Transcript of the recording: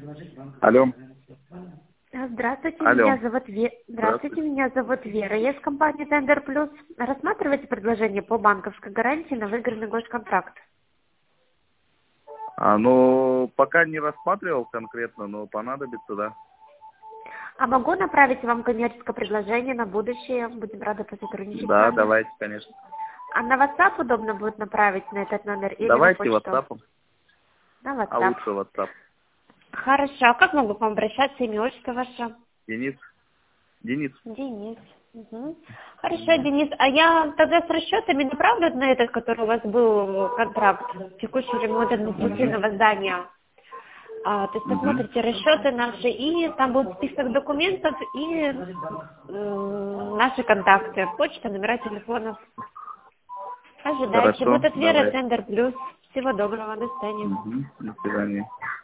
Алло. Здравствуйте, Алло. Здравствуйте, меня зовут Вера. Я из компании Tender Plus. Рассматриваете предложение по банковской гарантии на выигранный госконтракт? Ну, пока не рассматривал конкретно, но понадобится, да. А могу направить вам коммерческое предложение на будущее? Будем рады посотрудничать с Да, вами. давайте, конечно. А на WhatsApp удобно будет направить на этот номер или на Давайте почту? WhatsApp. На А WhatsApp. лучше WhatsApp. Хорошо. А как могу к вам обращаться? Имя, отчество ваше? Денис. Денис. Денис. Угу. Хорошо, Денис. А я тогда с расчетами направлю на этот, который у вас был контракт, текущий ремонт административного здания. То есть посмотрите расчеты наши, и там будет список документов и наши контакты, почта, номера телефонов. Ожидайте. Хорошо, Будет от Веры, давай. Tender Plus. Всего доброго, до свидания. До свидания.